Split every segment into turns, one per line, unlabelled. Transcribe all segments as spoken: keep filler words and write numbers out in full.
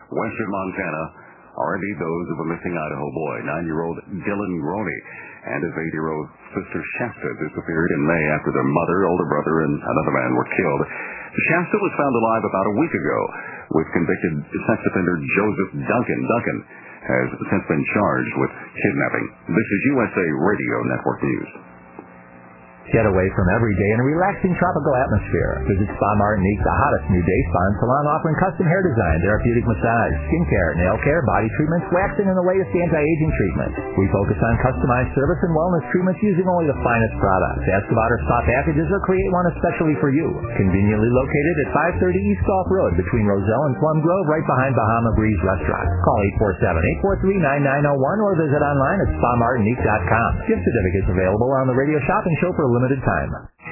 western Montana, are indeed those of a missing Idaho boy, nine-year-old Dylan Roney, and his eight-year-old sister Shasta disappeared in May after their mother, older brother, and another man were killed. Shasta was found alive about a week ago with convicted sex offender Joseph Duncan. Duncan has since been charged with kidnapping. This is U S A Radio Network News.
Get away from every day in a relaxing tropical atmosphere. Visit Spa Martinique, the hottest new day spa and salon offering custom hair design, therapeutic massage, skincare, nail care, body treatments, waxing, and the latest anti-aging treatments. We focus on customized service and wellness treatments using only the finest products. Ask about our spa packages or create one especially for you. Conveniently located at five thirty East Gulf Road between Roselle and Plum Grove, right behind Bahama Breeze Restaurant. Call eight four seven, eight four three, nine nine zero one or visit online at spa martinique dot com. Gift certificates available on the radio shop and show for a limited time.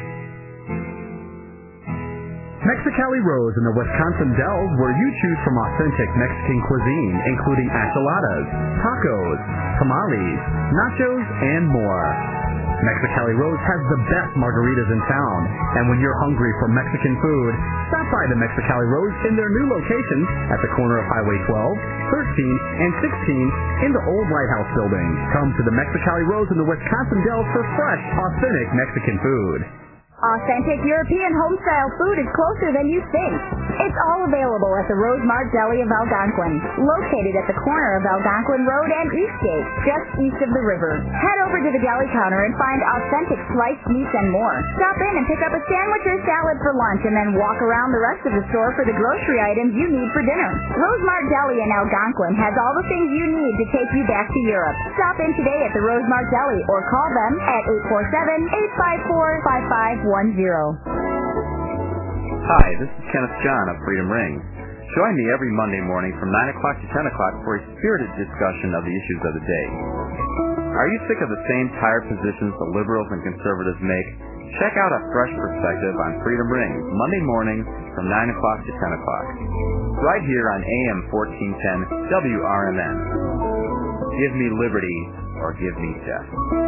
Mexicali Rose in the Wisconsin Dells, where you choose from authentic Mexican cuisine, including enchiladas, tacos, tamales, nachos, and more. Mexicali Rose has the best margaritas in town, and when you're hungry for Mexican food, stop by the Mexicali Rose in their new locations at the corner of Highway twelve, thirteen, and sixteen in the old Lighthouse building. Come to the Mexicali Rose in the Wisconsin Dells for fresh, authentic Mexican food.
Authentic European home-style food is closer than you think. It's all available at the Rosemart Deli of Algonquin, located at the corner of Algonquin Road and Eastgate, just east of the river. Head over to the deli counter and find authentic sliced meats and more. Stop in and pick up a sandwich or salad for lunch and then walk around the rest of the store for the grocery items you need for dinner. Rosemart Deli in Algonquin has all the things you need to take you back to Europe. Stop in today at the Rosemart Deli or call them at eight four seven, eight five four, five five one zero.
Hi, this is Kenneth John of Freedom Ring. Join me every Monday morning from nine o'clock to ten o'clock for a spirited discussion of the issues of the day. Are you sick of the same tired positions the liberals and conservatives make? Check out a fresh perspective on Freedom Ring, Monday mornings from nine o'clock to ten o'clock. Right here on A M fourteen ten W R M N. Give me liberty or give me death.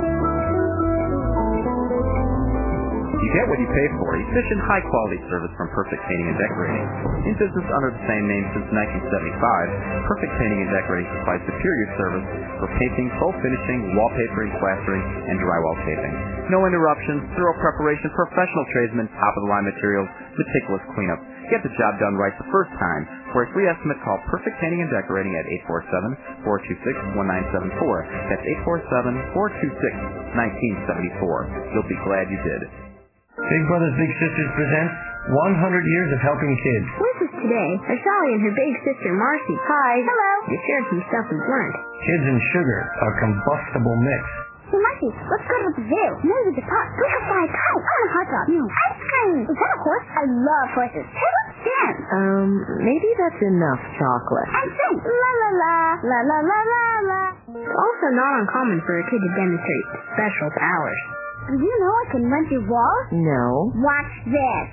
You get what you pay for. Efficient, high-quality service from Perfect Painting and Decorating. In business under the same name since nineteen seventy-five, Perfect Painting and Decorating supplies superior service for painting, full finishing, wallpapering, plastering, and drywall taping. No interruptions, thorough preparation, professional tradesmen, top-of-the-line materials, meticulous cleanup. Get the job done right the first time. For a free estimate, call Perfect Painting and Decorating at eight four seven, four two six, one nine seven four. That's eight four seven, four two six, one nine seven four. You'll be glad you did.
Big Brothers Big Sisters presents one hundred years of helping kids.
With us today are Sally and her big sister Marcy.
Hi. Hello.
You shared some stuff we've learned.
Kids and sugar, a combustible mix.
Hey, Marcy, let's go to the zoo. No, to the park. We can fly a kite. I want a hot dog. No. Ice cream. Is that a horse? I love horses. Hey, let's dance.
Um, maybe that's enough chocolate.
And sing. La la la. La la la la la.
It's also not uncommon for a kid to demonstrate special powers.
Do you know I can run through walls?
No.
Watch this.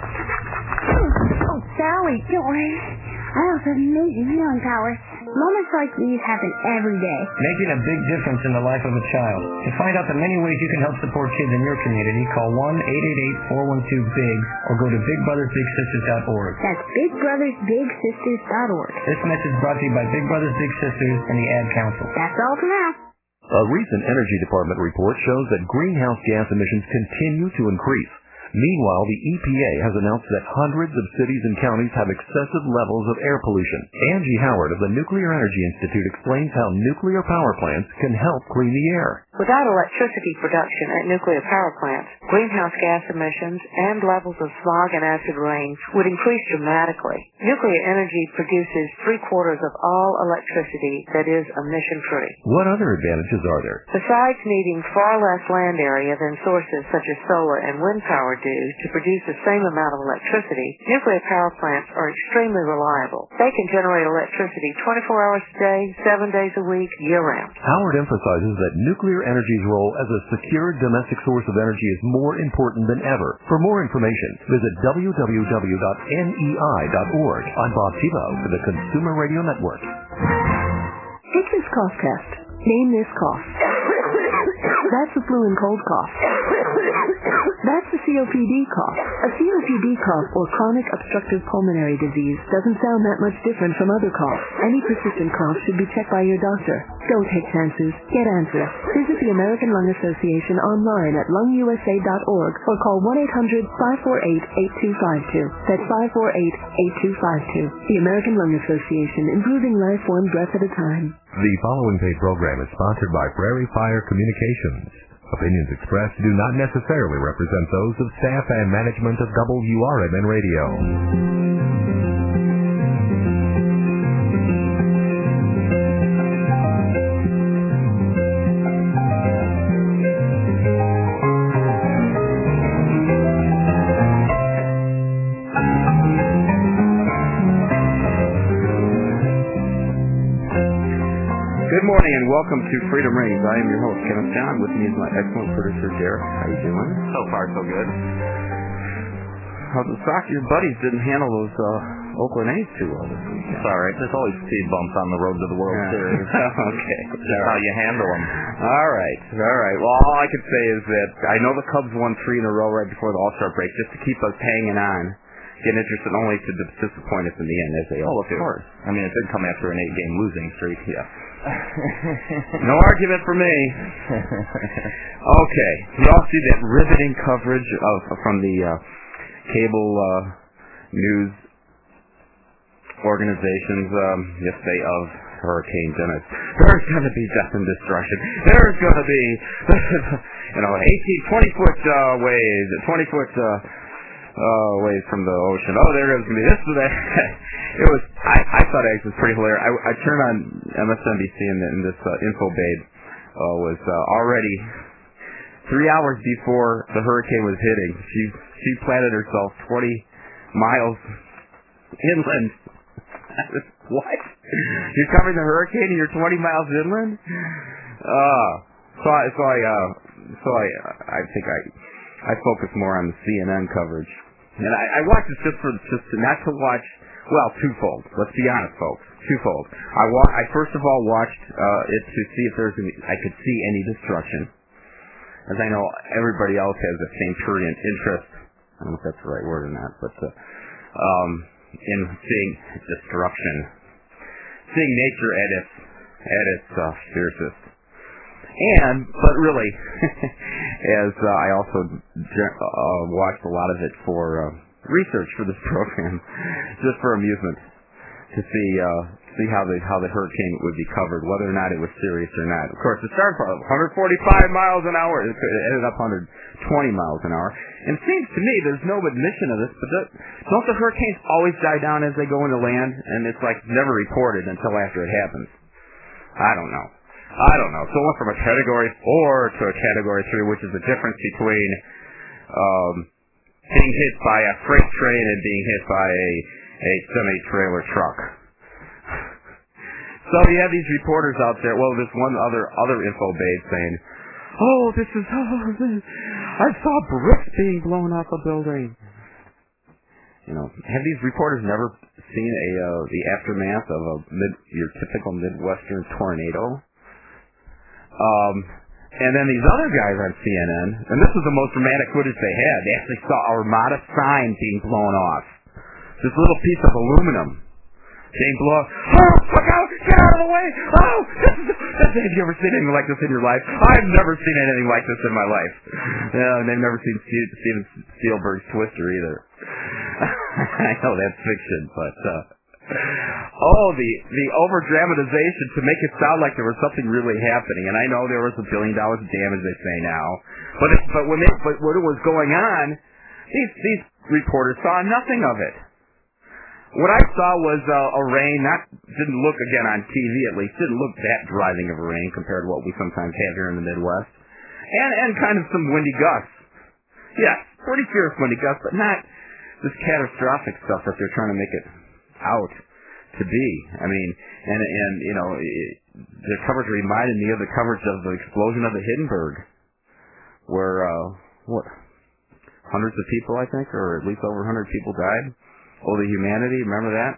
Oh, Sally, don't worry. I also have amazing healing powers.
Moments like these happen every day,
making a big difference in the life of a child. To find out the many ways you can help support kids in your community, call one eight eight eight, four one two, B I G or go to big brothers big sisters dot org.
That's big brothers big sisters dot org.
This message brought to you by Big Brothers Big Sisters and the Ad Council.
That's all for now.
A recent Energy Department report shows that greenhouse gas emissions continue to increase. Meanwhile, the E P A has announced that hundreds of cities and counties have excessive levels of air pollution. Angie Howard of the Nuclear Energy Institute explains how nuclear power plants can help clean the air.
Without electricity production at nuclear power plants, greenhouse gas emissions and levels of smog and acid rain would increase dramatically. Nuclear energy produces three-quarters of all electricity that is emission-free.
What other advantages are there?
Besides needing far less land area than sources such as solar and wind power do to produce the same amount of electricity, nuclear power plants are extremely reliable. They can generate electricity twenty-four hours a day, seven days a week, year-round.
Howard emphasizes that nuclear energy's role as a secure domestic source of energy is more important than ever. For more information, visit w w w dot n e i dot org. I'm Bob Tebow for the Consumer Radio Network.
Take this cough test. Name this cough. That's the flu and cold cough. That's the C O P D cough. A C O P D cough, or chronic obstructive pulmonary disease, doesn't sound that much different from other coughs. Any persistent cough should be checked by your doctor. Don't take chances. Get answers. Visit the American Lung Association online at lung u s a dot org or call one eight hundred, five four eight, eight two five two. That's five four eight, eight two five two. The American Lung Association, improving life one breath at a time.
The following paid program is sponsored by Prairie Fire Communications. Opinions expressed do not necessarily represent those of staff and management of W R M N Radio.
Good morning and welcome to Freedom Rings. I am your host, Kenneth John. With me is my excellent producer, Derek. How you doing?
So far, so good.
How's the stock? Your buddies didn't handle those uh, Oakland A's too well this weekend.
It's all right. There's always speed bumps on the road to the World
yeah.
Series.
Okay.
It's just how you handle them.
All right. All right. Well, all I can say is that I know the Cubs won three in a row right before the All-Star break just to keep us hanging on. Get interested only to disappoint us in the end, as they all do.
Of course. I mean, it did come after an eight-game losing streak.
Yeah. No argument for me. Okay. You all see that riveting coverage of from the uh, cable uh, news organizations um, yesterday of Hurricane Dennis. There's going to be death and destruction. There's going to be, you know, eighteen, twenty foot uh, waves, twenty foot uh, uh, waves from the ocean. Oh, there goes going to be this or that. It was. I, I thought it was pretty hilarious. I, I turned on M S N B C and, and this uh, info babe uh, was uh, already three hours before the hurricane was hitting. She she planted herself twenty miles inland. What? You're covering the hurricane and you're twenty miles inland? Uh, so I so I uh, so I I think I I focus more on the C N N coverage, and I, I watched it just for just to, not to watch. Well, twofold. Let's be honest, folks. Twofold. I wa- I first of all watched uh, it to see if there's any, I could see any destruction, as I know everybody else has the same prurient interest. I don't know if that's the right word or not, but uh, um, in seeing destruction, seeing nature at its at its uh, fiercest. And, but really, as uh, I also uh, watched a lot of it for uh, research for this program, just for amusement, to see uh, see how the how the hurricane would be covered, whether or not it was serious or not. Of course, it started from one forty-five miles an hour. It ended up one twenty miles an hour. And it seems to me there's no admission of this, but don't the hurricanes always die down as they go into land, and it's like never reported until after it happens? I don't know. I don't know. So it went from a category four to a category three, which is the difference between um, being hit by a freight train and being hit by a, a semi-trailer truck. So you have these reporters out there. Well, this one other other info babe saying, "Oh, this is oh, this, I saw bricks being blown off a building." You know, have these reporters never seen a uh, the aftermath of a mid, your typical Midwestern tornado? Um, and then these other guys on C N N, and this was the most dramatic footage they had. They actually saw a Armada sign being blown off. This little piece of aluminum being blown off. Oh, look out! Get out of the way! Oh, this is, this, have you ever seen anything like this in your life? I've never seen anything like this in my life. Yeah, and they've never seen Steven Spielberg's Twister either. I know that's fiction, but uh, oh, the the over dramatization to make it sound like there was something really happening. And I know there was a billion dollars of damage, they say now, but it, but when they, but when it was going on, these these reporters saw nothing of it. What I saw was uh, a rain, not didn't look, again on T V at least, didn't look that driving of a rain compared to what we sometimes have here in the Midwest, and and kind of some windy gusts. Yes, pretty fierce windy gusts, but not this catastrophic stuff that they're trying to make it out to be. I mean, and and you know, it, the coverage reminded me of the coverage of the explosion of the Hindenburg, where uh, what hundreds of people, I think, or at least over one hundred people died. Oh, the humanity, remember that?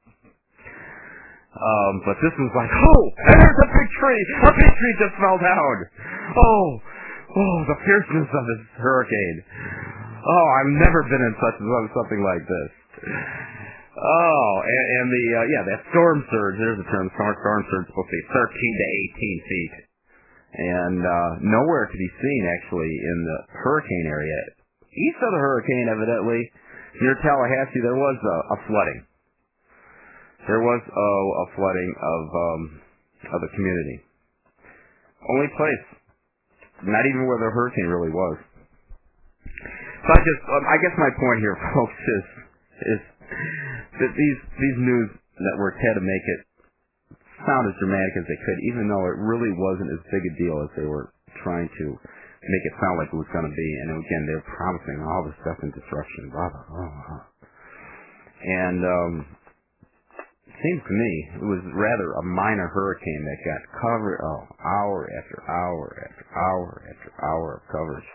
Um, but this was like, oh, there's a big tree! A big tree just fell down! Oh, oh, the fierceness of this hurricane.
Oh, I've never been in such something like this. Oh, and, and the uh, yeah, that storm surge. There's a term. Storm, storm surge is supposed to be thirteen to eighteen feet, and uh, nowhere to be seen actually in the hurricane area. East of the hurricane, evidently, near Tallahassee, there was a, a flooding. There was oh, a flooding of um, of the community. Only place, not even where the hurricane really was. So I just, um, I guess my point here, folks, is is that these these news networks had to make it sound as dramatic as they could, even though it really wasn't as big a deal as they were trying to make it sound like it was going to be. And again, they were promising all this stuff and destruction, blah blah blah. blah. And um, it seems to me it was rather a minor hurricane that got covered, oh, hour after hour after hour after hour of coverage.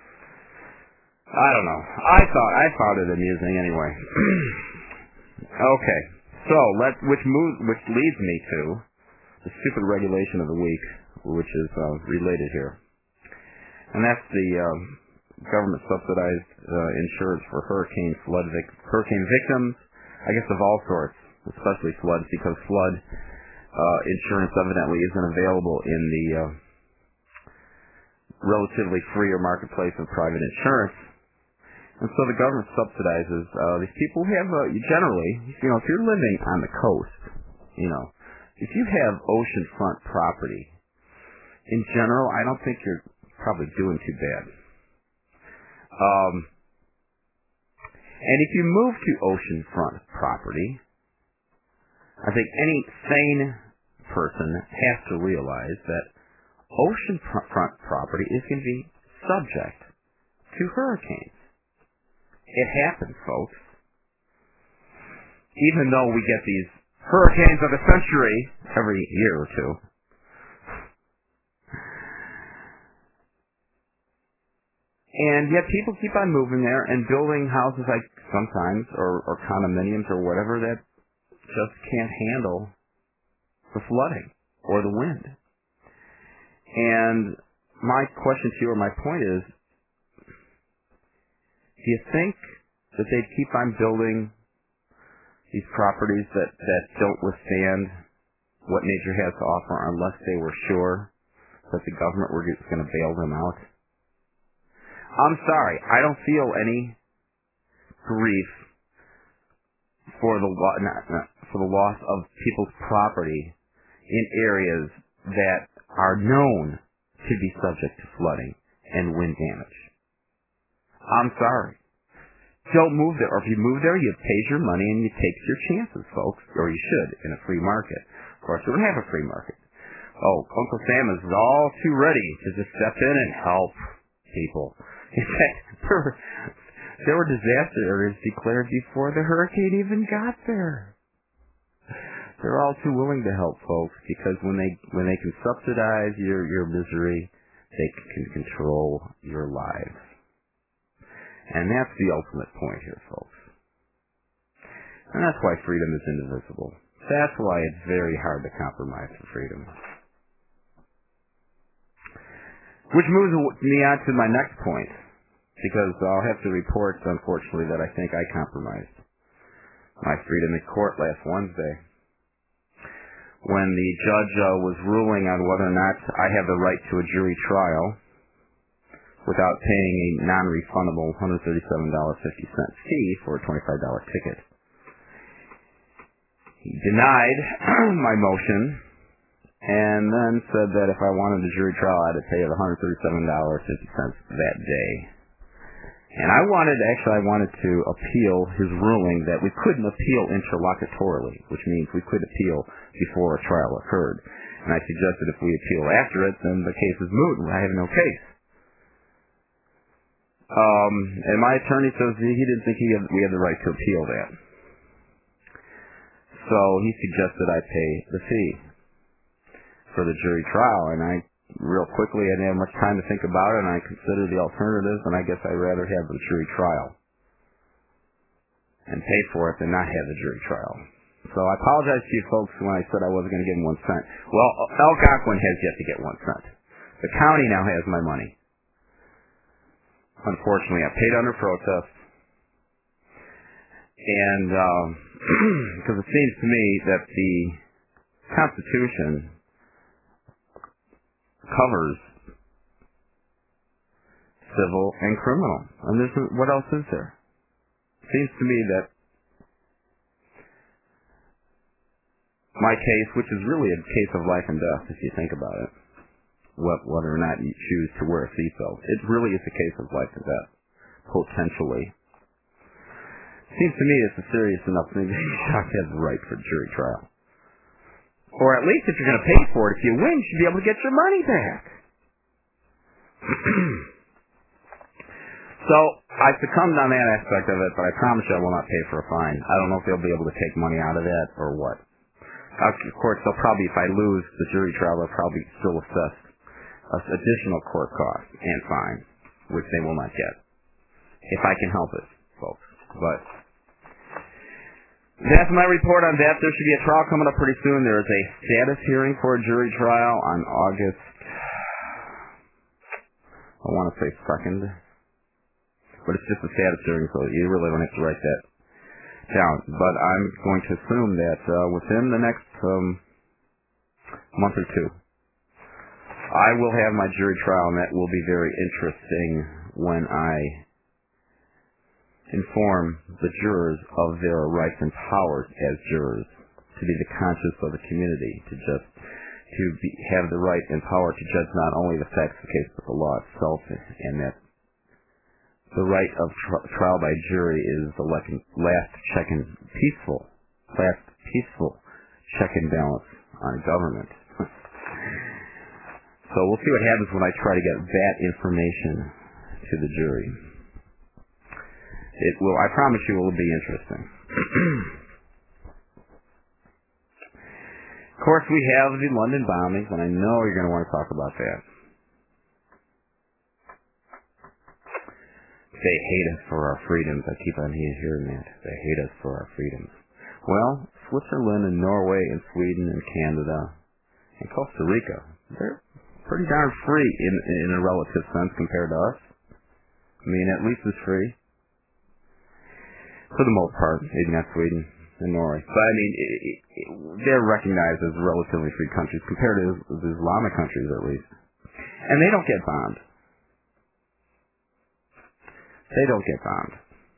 I don't know. I thought I found it amusing anyway. Okay, so let which moves which leads me to the stupid regulation of the week, which is uh, related here, and that's the um, government subsidized uh, insurance for hurricane flood vic- hurricane victims. I guess of all sorts, especially floods, because flood uh, insurance evidently isn't available in the uh, relatively freer marketplace of private insurance. And so the government subsidizes uh, these people who have, uh, generally, you know, if you're living on the coast, you know, if you have oceanfront property, in general, I don't think you're probably doing too bad. Um, and if you move to oceanfront property, I think any sane person has to realize that oceanfront property is going to be subject to hurricanes. It happens, folks. Even though we get these hurricanes of the century every year or two. And yet people keep on moving there and building houses like sometimes, or, or condominiums or whatever, that just can't handle the flooding or the wind. And my question to you, or my point is, do you think that they'd keep on building these properties that, that don't withstand what nature has to offer unless they were sure that the government were going to bail them out? I'm sorry, I don't feel any grief for the lo- not, not, for the loss of people's property in areas that are known to be subject to flooding and wind damage. I'm sorry. Don't move there. Or if you move there, you pay your money and you take your chances, folks. Or you should, in a free market. Of course, we don't have a free market. Oh, Uncle Sam is all too ready to just step in and help people. In fact, there were, there were disaster areas declared before the hurricane even got there. They're all too willing to help, folks, because when they when they can subsidize your, your misery, they can control your lives. And that's the ultimate point here, folks. And that's why freedom is indivisible. That's why it's very hard to compromise for freedom. Which moves me on to my next point, because I'll have to report, unfortunately, that I think I compromised my freedom in court last Wednesday, when the judge uh, was ruling on whether or not I have the right to a jury trial without paying a non-refundable one hundred thirty-seven dollars and fifty cents fee for a twenty-five dollars ticket. He denied my motion and then said that if I wanted a jury trial, I had to pay one hundred thirty-seven dollars and fifty cents that day. And I wanted, actually I wanted to appeal his ruling that we couldn't appeal interlocutorily, which means we could appeal before a trial occurred. And I suggested if we appeal after it, then the case is moot and I have no case. Um, and my attorney says he didn't think he had, we had the right to appeal that. So he suggested I pay the fee for the jury trial, and I real quickly I didn't have much time to think about it, and I considered the alternatives, and I guess I'd rather have the jury trial and pay for it than not have the jury trial. So I apologize to you folks when I said I wasn't going to give him one cent. Well, Algonquin has yet to get one cent. The county now has my money. unfortunately, I paid under protest. And um, because it seems to me that the Constitution covers civil and criminal. And there's, what else is there? It seems to me that my case, which is really a case of life and death, if you think about it, whether or not you choose to wear a seatbelt, it really is a case of life and death, potentially. It seems to me it's a serious enough thing that you should have the right for jury trial. Or at least if you're going to pay for it, if you win, you should be able to get your money back. So I succumbed on that aspect of it, but I promise you I will not pay for a fine. I don't know if they'll be able to take money out of that or what. Of course, they'll probably, if I lose the jury trial, they'll probably still assess additional court costs and fines, which they will not get. If I can help it, folks. But that's my report on that. There should be a trial coming up pretty soon. There is a status hearing for a jury trial on August, I want to say second, but it's just a status hearing, so you really don't have to write that down. But I'm going to assume that uh, within the next um, month or two, I will have my jury trial, and that will be very interesting when I inform the jurors of their rights and powers as jurors, to be the conscience of the community, to just to be, have the right and power to judge not only the facts of the case but the law itself, and that the right of tri- trial by jury is the last check and peaceful, last peaceful check and balance on government. So we'll see what happens when I try to get that information to the jury. It will, I promise you, it will be interesting. Of course, we have the London bombings, and I know you're going to want to talk about that. They hate us for our freedoms. I keep on hearing that. They hate us for our freedoms. Well, Switzerland and Norway and Sweden and Canada and Costa Rica, they're pretty darn free in, in a relative sense compared to us. I mean, at least as free. For the most part, maybe not Sweden and Norway. But, I mean, it, it, they're recognized as relatively free countries compared to the Islamic countries, at least. And they don't get bombed. They don't get bombed.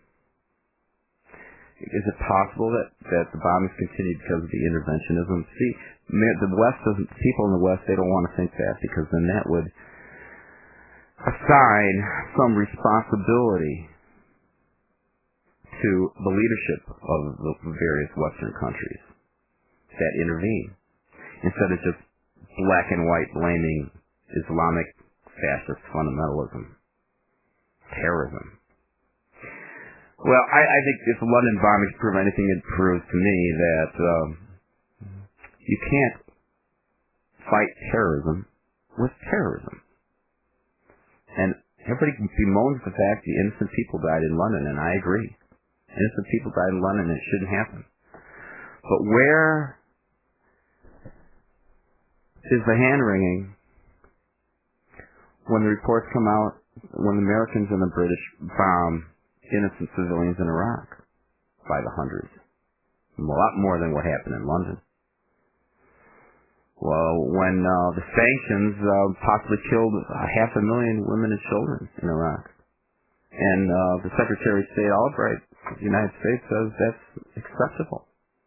Is it possible that, that the bombings continue because of the interventionism? See, the West doesn't, people in the West, they don't want to think that, because then that would assign some responsibility to the leadership of the various Western countries that intervene, instead of just black and white blaming Islamic fascist fundamentalism, terrorism. Well, I, I think if the London bombings prove anything, it proves to me that um, you can't fight terrorism with terrorism. And everybody bemoans the fact the innocent people died in London, and I agree. Innocent people died in London, and it shouldn't happen. But where is the hand-wringing when the reports come out, when the Americans and the British bomb innocent civilians in Iraq by the hundreds? A lot more than what happened in London. Well, when uh, the sanctions uh, possibly killed uh, half a million women and children in Iraq. And uh, the Secretary of State Albright of the United States says that's acceptable.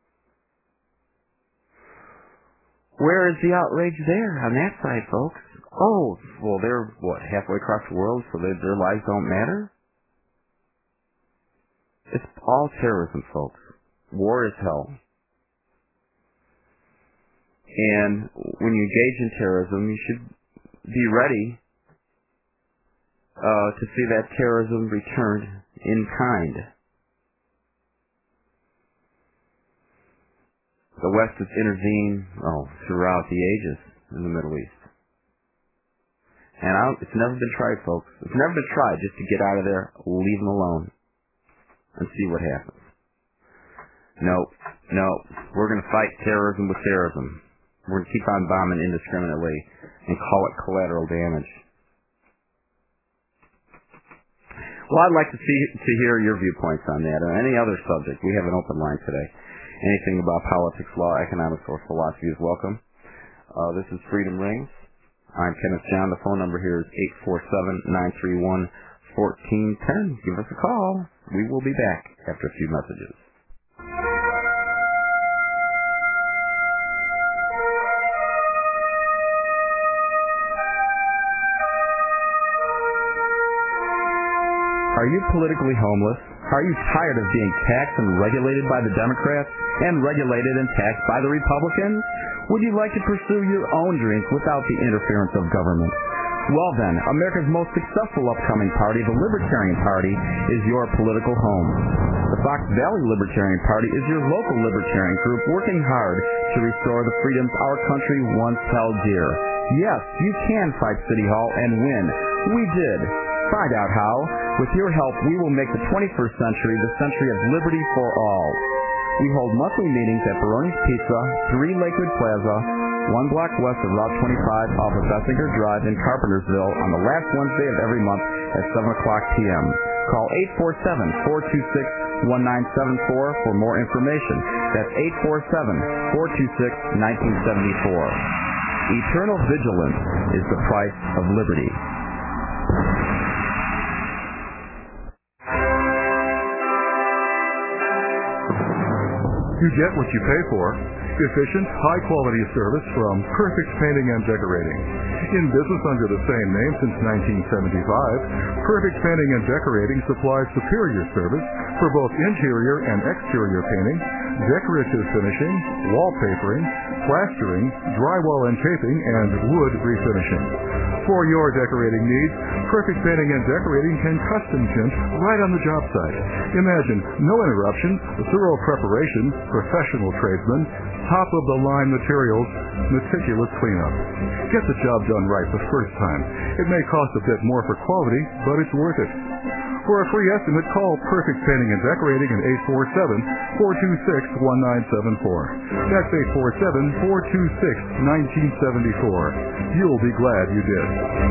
Where is the outrage there on that side, folks? Oh, well, they're, what, halfway across the world, so they, their lives don't matter? It's all terrorism, folks. War is hell. And when you engage in terrorism, you should be ready uh, to see that terrorism returned in kind. The West has intervened oh, throughout the ages in the Middle East. And I don't, it's never been tried, folks. It's never been tried just to get out of there, leave them alone, and see what happens. No, no, we're going to fight terrorism with terrorism. We're going to keep on bombing indiscriminately and call it collateral damage. Well, I'd like to see to hear your viewpoints on that or any other subject. We have an open line today. Anything about politics, law, economics, or philosophy is welcome. Uh, this is Freedom Rings. I'm Kenneth John. The phone number here is eight four seven, nine three one, one four one zero. Give us a call. We will be back after a few messages.
Are you politically homeless? Are you tired of being taxed and regulated by the Democrats and regulated and taxed by the Republicans? Would you like to pursue your own dreams without the interference of government? Well then, America's most successful upcoming party, the Libertarian Party, is your political home. The Fox Valley Libertarian Party is your local libertarian group working hard to restore the freedoms our country once held dear. Yes, you can fight City Hall and win. We did. Find out how. With your help, we will make the twenty-first century the century of liberty for all. We hold monthly meetings at Baroni's Pizza, three Lakewood Plaza, one block west of Route twenty-five off of Bessinger Drive in Carpentersville on the last Wednesday of every month at seven o'clock p.m. Call eight four seven, four two six, one nine seven four for more information. That's eight four seven, four two six, one nine seven four. Eternal vigilance is the price of liberty.
You get what you pay for. Efficient, high-quality service from Perfect Painting and Decorating. In business under the same name since nineteen seventy-five, Perfect Painting and Decorating supplies superior service for both interior and exterior painting, decorative finishing, wallpapering, plastering, drywall and taping, and wood refinishing. For your decorating needs, Perfect Painting and Decorating can custom tint right on the job site. Imagine no interruptions, thorough preparation, professional tradesmen, top-of-the-line materials, meticulous cleanup. Get the job done right the first time. It may cost a bit more for quality, but it's worth it. For a free estimate, call Perfect Painting and Decorating at eight four seven, four two six, one nine seven four. That's eight four seven, four two six, one nine seven four. You'll be glad you did.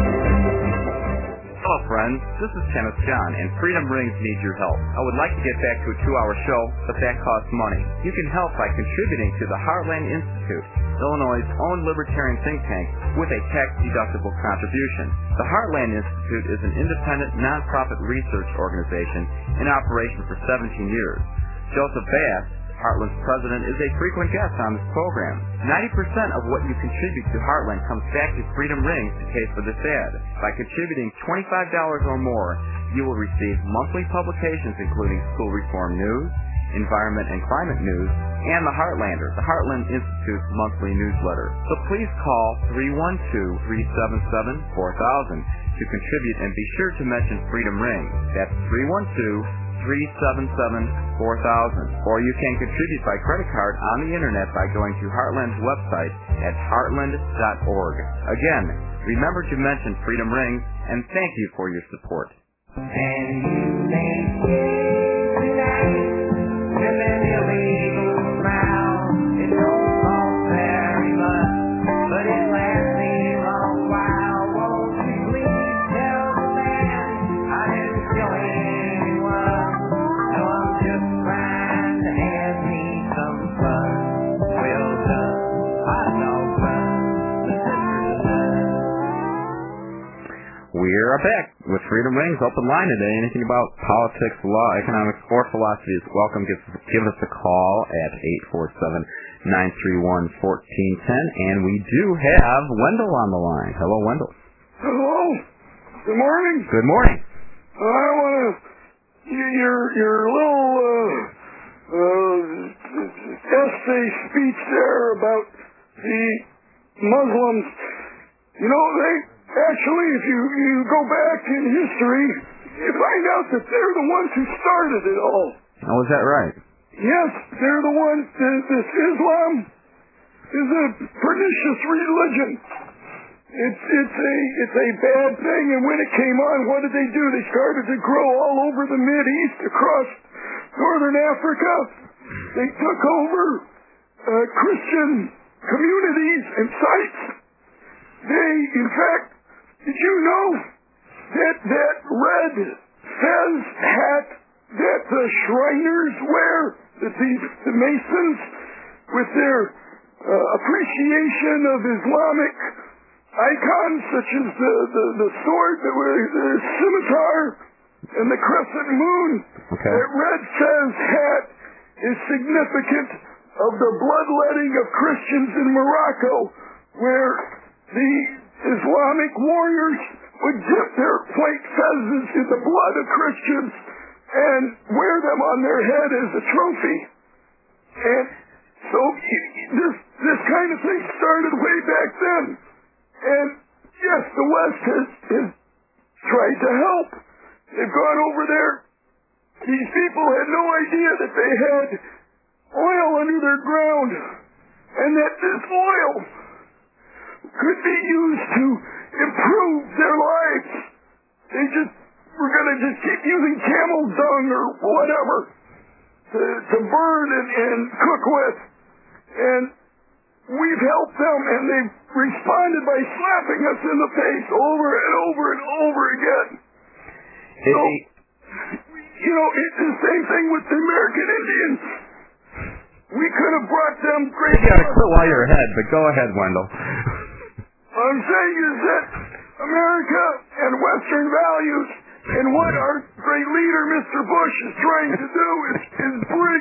Hello, friends. This is Kenneth John, and Freedom Rings needs your help. I would like to get back to a two-hour show, but that costs money. You can help by contributing to the Heartland Institute, Illinois' own libertarian think tank, with a tax-deductible contribution. The Heartland Institute is an independent, nonprofit research organization in operation for seventeen years. Joseph Bass, Heartland's president, is a frequent guest on this program. ninety percent of what you contribute to Heartland comes back to Freedom Rings to pay for this ad. By contributing twenty-five dollars or more, you will receive monthly publications including school reform news, environment and climate news, and the Heartlander, the Heartland Institute's monthly newsletter. So please call three one two, three seven seven, four thousand to contribute, and be sure to mention Freedom Rings. That's three one two, three seven seven, four thousand. Or you can contribute by credit card on the internet by going to Heartland's website at heartland dot org. Again, remember to mention Freedom Rings, and thank you for your support.
And you may stay tonight with an illegal smile. It don't cost very much, but it lasts me a long while. Won't you please tell the man I didn't kill anyone? No, I'm just trying to have me some fun. Well done, hot dog fun. The sisters of none.
We are back with Freedom Rings open line today. Anything about politics, law, economics, or philosophy is welcome. Give, give us a call at eight four seven, nine three one, one four one zero. And we do have Wendell on the line. Hello, Wendell.
Hello. Good morning.
Good morning.
I want to your your little uh, uh, essay speech there about the Muslims. You know, they actually, if you you go back in history, you find out that they're the ones who started it all.
Oh, is that right?
Yes, they're the ones. This Islam is a pernicious religion. It's it's a it's a bad thing, and when it came on, what did they do? They started to grow all over the Mideast, across northern Africa. They took over uh, Christian communities and sites. They, in fact, did you know that that red fez hat that the Shriners wear, that these the Masons, with their uh, appreciation of Islamic icons such as the, the, the sword, the, the scimitar, and the crescent moon.
Okay.
That red fez hat is significant of the bloodletting of Christians in Morocco, where the Islamic warriors would dip their white fezes in the blood of Christians and wear them on their head as a trophy. And so this this kind of thing started way back then. And yes, the West has, has tried to help. They've gone over there. These people had no idea that they had oil under their ground and that this oil could be used to improve their lives. They just were going to just keep using camel dung or whatever to, to burn and, and cook with. And we've helped them, and they've responded by slapping us in the face over and over and over again. So, you know, it's the same thing with the American Indians. We could have brought them great...
You got to quit while you're ahead, but go ahead, Wendell.
What I'm saying is that America and Western values and what our great leader, Mister Bush, is trying to do is, is bring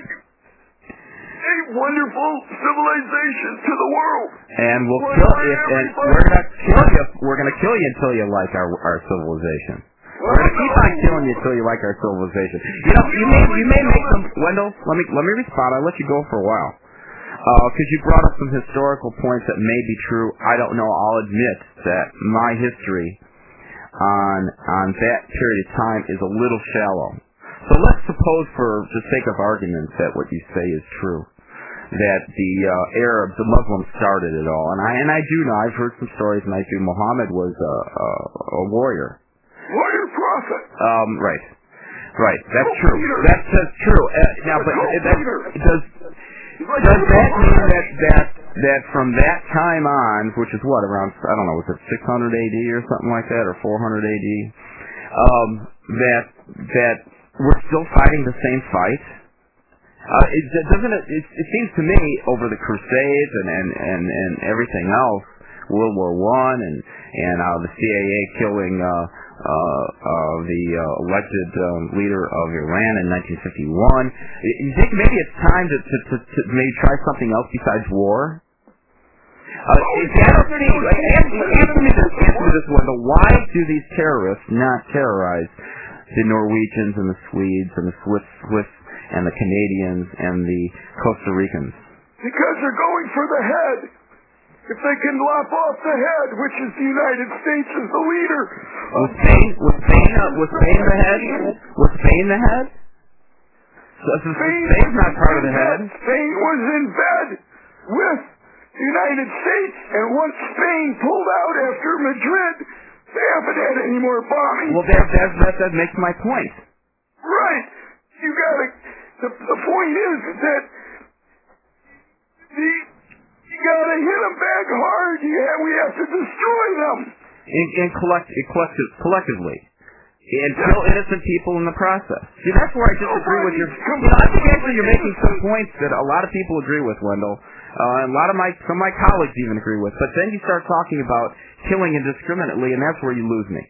a wonderful civilization to the world.
And we'll kill you. And we're gonna kill you. We're gonna kill you until you like our our civilization. We're gonna keep on killing you until you like our civilization. You know, you may you may make some. Wendell, let me let me respond. I'll let you go for a while. Because uh, you brought up some historical points that may be true. I don't know. I'll admit that my history on on that period of time is a little shallow. So let's suppose, for the sake of argument, that what you say is true, that the uh, Arabs, the Muslims, started it all. And I and I do know. I've heard some stories, and I do. Muhammad was a, a, a warrior.
Warrior prophet.
Um. Right. Right. That's true. That's, that's true. Uh, now, but uh, that, does. Does that mean that, that that from that time on, which is what, around, I don't know, was it six hundred A D or something like that, or four hundred A D, um, that that we're still fighting the same fight? Uh, it, doesn't it, it? It seems to me, over the Crusades and and, and, and everything else, World War One and and uh, the C I A killing uh, uh, uh, the uh, elected um, leader of Iran in nineteen fifty-one. You think maybe it's time to, to, to, to maybe try something else besides war? Uh, answer, me, answer, answer me this, answer me this one. Why do these terrorists not terrorize the Norwegians and the Swedes and the Swiss, Swiss and the Canadians and the Costa Ricans?
Because they're going for the head. If they can lop off the head, which is the United States as the leader.
Was Spain, was Spain, uh, was Spain the head? Was Spain the head? So, so
Spain
Spain's not part of the head.
Spain was in bed with the United States, and once Spain pulled out after Madrid, they haven't had any more bombing.
Well, that, that, that, that makes my point.
Right. You gotta, the, the point is that the... You gotta hit them back hard. Yeah, we have to destroy them.
And, and collect, collective, collectively. And kill innocent people in the process. See, that's where I disagree with your... You know, I think actually you're making some points that a lot of people agree with, Wendell. Uh, and a lot of my, some of my colleagues even agree with. But then you start talking about killing indiscriminately, and that's where you lose me.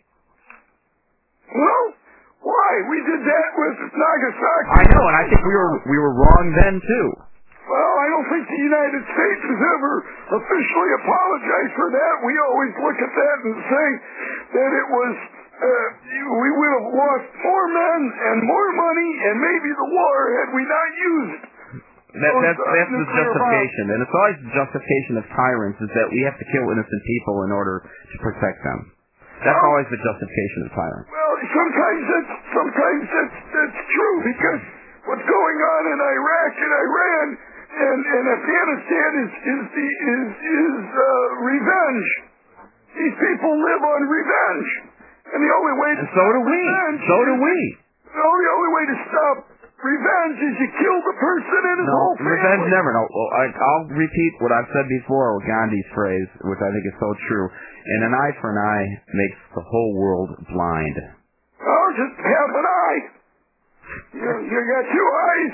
Well, why? We did that with Nagasaki.
I know, and I think we were we were wrong then, too.
Well, I don't think the United States has ever officially apologized for that. We always look at that and say that it was, uh, we would have lost more men and more money and maybe the war had we not used.
That, that's that's the justification, and it's always the justification of tyrants is that we have to kill innocent people in order to protect them. That's well, always the justification of tyrants.
Well, sometimes that's, sometimes that's, that's true because what's going on in Iraq and Iran And, and Afghanistan is is the is is uh, revenge. These people live on revenge, and the only way to
and so do we. So do we.
No, the only way to stop revenge is you kill the person and his
no,
whole family.
Revenge never. No, I, I'll repeat what I've said before with Gandhi's phrase, which I think is so true. And an eye for an eye makes the whole world blind.
Oh, just have an eye. You, you got two eyes.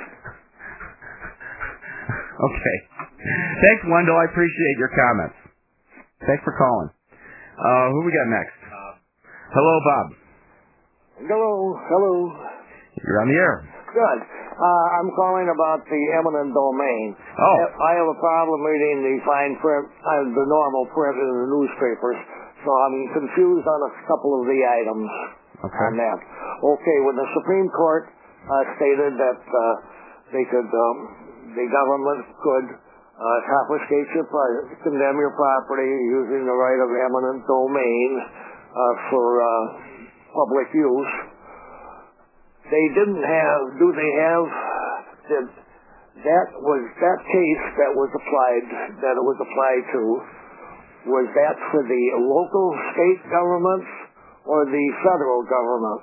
Okay. Thanks, Wendell. I appreciate your comments. Thanks for calling. Uh, who we got next? Hello, Bob.
Hello, hello.
You're on the air.
Good. Uh, I'm calling about the eminent domain.
Oh.
I have a problem reading the fine print, uh, the normal print in the newspapers, so I'm confused on a couple of the items
okay.
on that. Okay, when the Supreme Court uh, stated that uh, they could, um, the government could uh, confiscate your property, condemn your property using the right of eminent domain uh, for uh, public use. They didn't have, do they have, did, that was, that case that was applied, that it was applied to, was that for the local state governments or the federal government?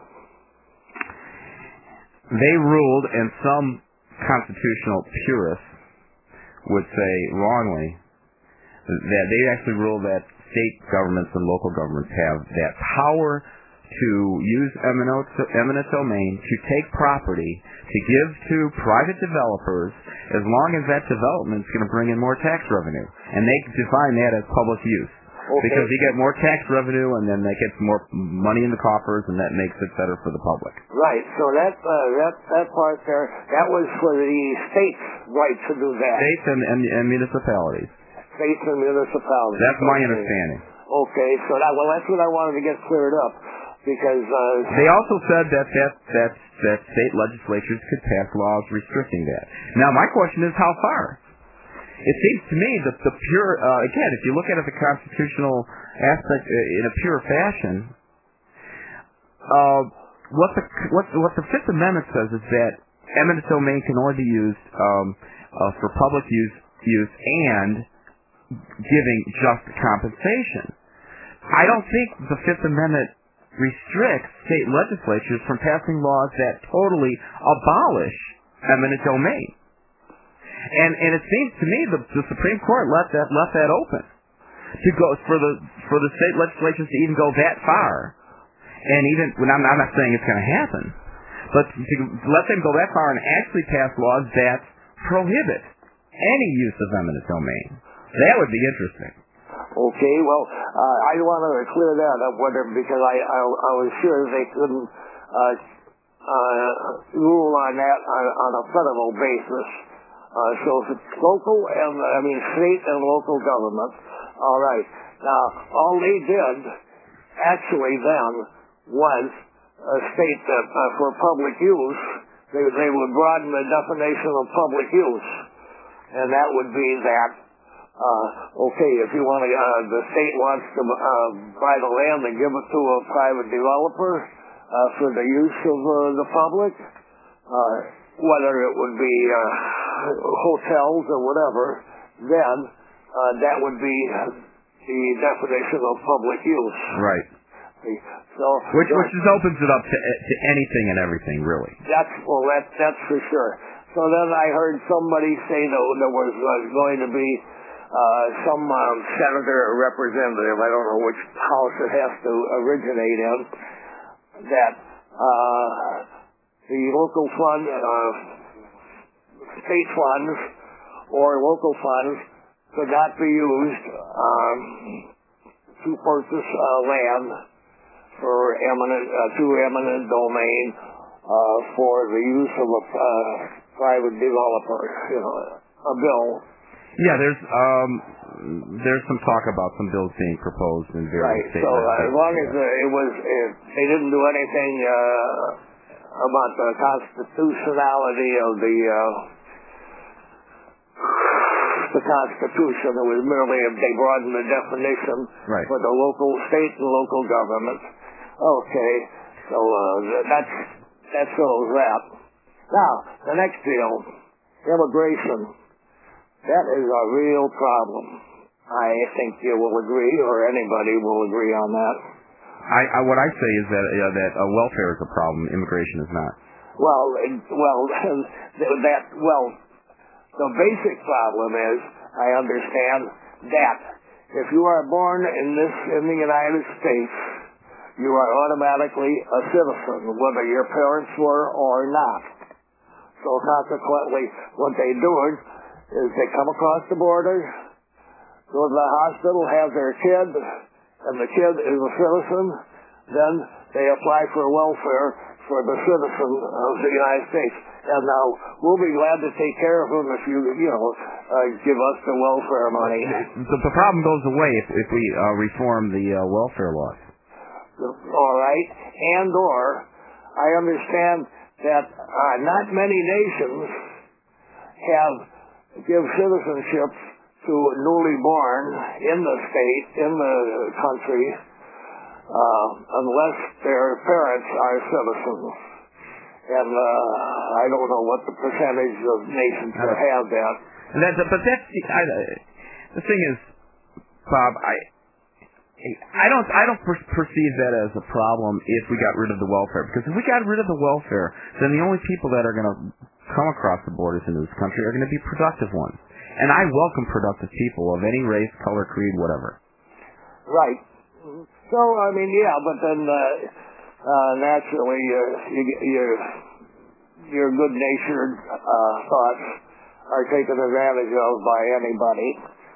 They ruled, and some constitutional purists would say wrongly, that they actually ruled that state governments and local governments have that power to use eminent, eminent domain to take property to give to private developers as long as that development is going to bring in more tax revenue. And they define that as public use.
Okay.
Because you get more tax revenue and then that gets more money in the coffers and that makes it better for the public.
Right. So that, uh, that, that part there, that was for the states' right to do that.
States and, and, and municipalities.
States and municipalities.
That's my
okay.
understanding.
Okay. So that, well, that's what I wanted to get cleared up. Because uh,
they also said that, that that that state legislatures could pass laws restricting that. Now, my question is, how far? It seems to me that the pure uh, again, if you look at it the constitutional aspect in a pure fashion, uh, what the what what the Fifth Amendment says is that eminent domain can only be used um, uh, for public use use and giving just compensation. I don't think the Fifth Amendment restricts state legislatures from passing laws that totally abolish eminent domain. And and it seems to me the, the Supreme Court left that left that open to go for the for the state legislatures to even go that far. And even when I'm, I'm not saying it's going to happen, but to let them go that far and actually pass laws that prohibit any use of eminent domain. That would be interesting.
Okay, well, uh, I wanted to clear that up with them because I, I, I was sure they couldn't uh, uh, rule on that on, on a federal basis. Uh, so if it's local and, I mean, state and local government, all right. Now, all they did actually then was uh, state that uh, for public use, they, they would broaden the definition of public use. And that would be that Uh, okay, if you want to, uh, the state wants to uh, buy the land and give it to a private developer uh, for the use of uh, the public, uh, whether it would be uh, hotels or whatever, then uh, that would be the definition of public use.
Right.
So
which which just opens it up to to anything and everything, really.
That's well, that that's for sure. So then I heard somebody say that there was uh, going to be Uh, some um, senator or representative, I don't know which house it has to originate in, that uh, the local fund, uh, state funds or local funds could not be used um, to purchase uh, land for eminent, uh, to eminent domain uh, for the use of a uh, private developer, you know, a bill.
Yeah, there's um, there's some talk about some bills being proposed in various
right.
states.
So uh, as long as uh, it was, if they didn't do anything uh, about the constitutionality of the uh, the Constitution, it was merely if they broadened the definition
right.
for the local, state, and local government. Okay, so uh, that's that settles that. Now the next deal, immigration. That is a real problem. I think you will agree, or anybody will agree on that.
I, I what I say is that uh, that uh, welfare is a problem. Immigration is not.
Well, well, that well, the basic problem is I understand that if you are born in this in the United States, you are automatically a citizen, whether your parents were or not. So consequently, what they do is they come across the border, go to the hospital, have their kid, and the kid is a citizen, then they apply for welfare for the citizen of the United States. And now, we'll be glad to take care of them if you, you know, uh, give us the welfare money.
The, the problem goes away if, if we uh, reform the uh, welfare laws.
All right. And or, I understand that uh, not many nations have give citizenship to newly born in the state, in the country, uh, unless their parents are citizens. And uh, I don't know what the percentage of nations that have that.
And that but that's the, I, the thing is, Bob, I I don't I don't per- perceive that as a problem if we got rid of the welfare. Because if we got rid of the welfare, then the only people that are going to come across the borders into this country are going to be productive ones. And I welcome productive people of any race, color, creed, whatever.
Right. So, I mean, yeah, but then uh, uh, naturally uh, you, your, your good-natured uh, thoughts are taken advantage of by anybody.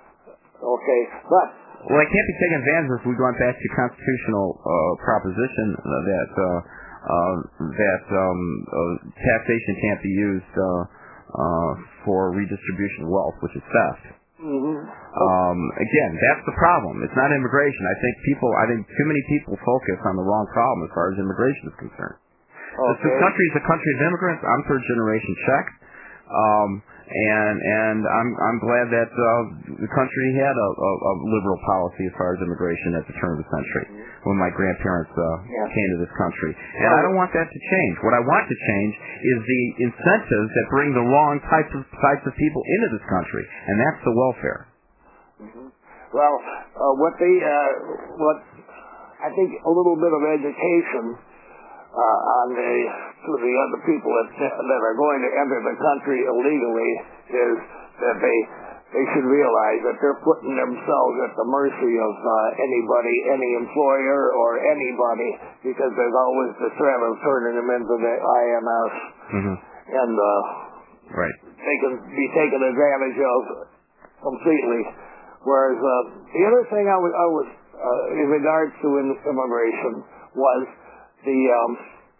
Okay, but...
Well, they can't be taken advantage of if we go back to constitutional uh, proposition that uh, uh, that um, uh, taxation can't be used uh, uh, for redistribution of wealth, which is theft.
Mm-hmm.
Um, again, that's the problem. It's not immigration. I think people, I think too many people focus on the wrong problem as far as immigration is concerned.
Okay.
This country is a country of immigrants. I'm third generation Czech. Um, and and I'm I'm glad that uh, the country had a, a, a liberal policy as far as immigration at the turn of the century when my grandparents uh,
yeah.
came to this country. And I don't want that to change. What I want to change is the incentives that bring the wrong types of types of people into this country, and that's the welfare.
Mm-hmm. Well, uh, what the uh, what I think a little bit of education uh, on the to the other people that that are going to enter the country illegally is that they they should realize that they're putting themselves at the mercy of uh, anybody, any employer or anybody, because there's always the threat of turning them into the I M S,
mm-hmm.
and uh,
right.
they can be taken advantage of completely. Whereas uh, the other thing I was, I was uh, in regards to immigration was the um,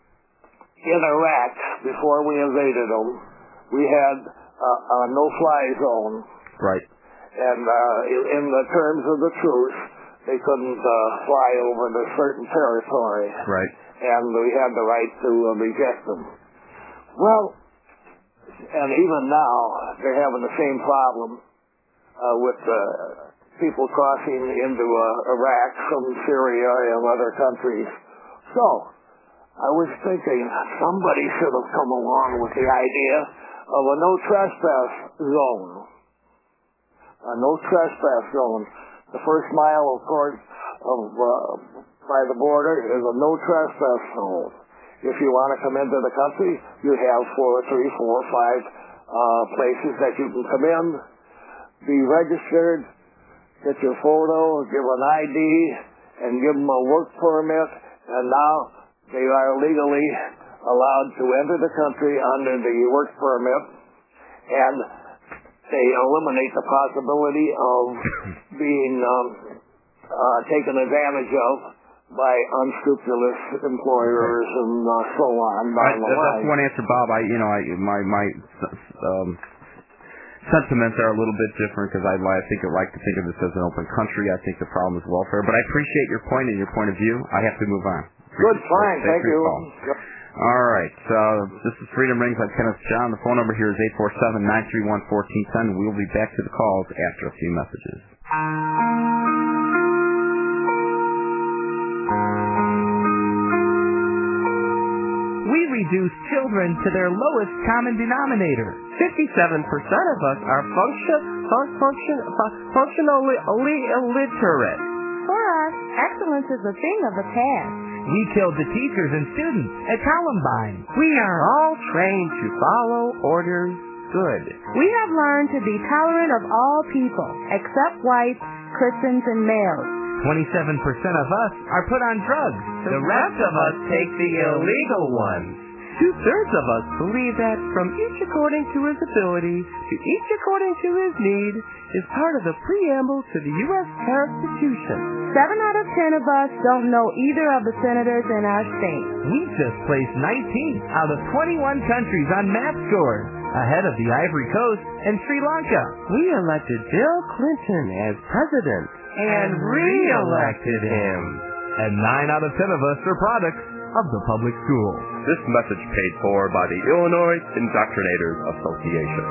in Iraq, before we invaded them, we had uh, a no-fly zone.
Right.
And uh, in the terms of the truce, they couldn't uh, fly over the certain territory.
Right.
And we had the right to uh, reject them. Well, and even now, they're having the same problem uh, with uh, people crossing into uh, Iraq from Syria and other countries. So, I was thinking somebody should have come along with the idea of a no trespass zone. A no trespass zone. The first mile, of course, of uh, by the border is a no trespass zone. If you want to come into the country, you have four, three, four, five uh, places that you can come in, be registered, get your photo, give an I D, and give them a work permit, and now they are legally allowed to enter the country under the work permit, and they eliminate the possibility of being um, uh, taken advantage of by unscrupulous employers and uh, so on.
Right, that, that's one answer, Bob. I, you know, I my my um, sentiments are a little bit different because I, I think I like to think of this as an open country. I think the problem is welfare, but I appreciate your point and your point of view. I have to move on.
Good, fine, thank you.
All right, so this is Freedom Rings. I'm Kenneth John. The phone number here is eight four seven, nine three one, one four one zero. We'll be back to the calls after a few messages.
We reduce children to their lowest common denominator. fifty-seven percent of us are function, fun, function, fun, functionally illiterate.
For us, excellence is a thing of the past.
We killed the teachers and students at Columbine. We are all trained to follow orders good.
We have learned to be tolerant of all people, except whites, Christians, and males.
twenty-seven percent of us are put on drugs. The rest of us take the illegal ones. Two-thirds of us believe that from each according to his ability to each according to his need is part of the preamble to the U S Constitution.
Seven out of ten of us don't know either of the senators in our state.
We just placed nineteenth out of twenty-one countries on map scores, ahead of the Ivory Coast and Sri Lanka. We elected Bill Clinton as president and re-elected him.
And nine out of ten of us are products of the public school.
This message paid for by the Illinois Indoctrinators Association.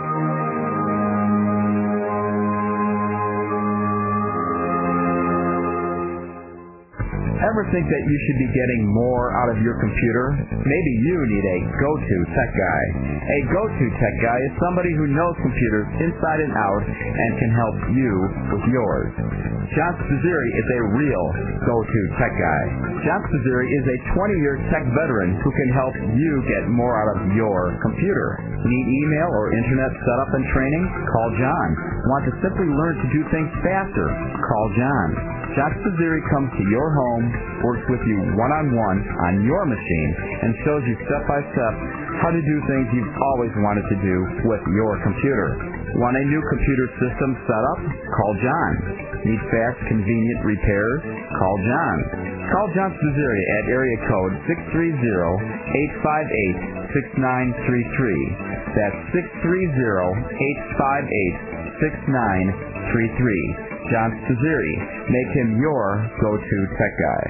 Ever think that you should be getting more out of your computer? Maybe you need a go-to tech guy. A go-to tech guy is somebody who knows computers inside and out and can help you with yours. John Spizzeri is a real go-to tech guy. John Spizzeri is a twenty-year tech veteran who can help you get more out of your computer. Need email or internet setup and training? Call John. Want to simply learn to do things faster? Call John. John Spizzeri comes to your home, works with you one-on-one on your machine, and shows you step-by-step how to do things you've always wanted to do with your computer. Want a new computer system set up? Call John. Need fast, convenient repairs? Call John. Call John Spizzeri at area code six three zero, eight five eight, six nine three three. That's six three zero, eight five eight, six nine three three. John Spizzeri. Make him your go-to tech guy.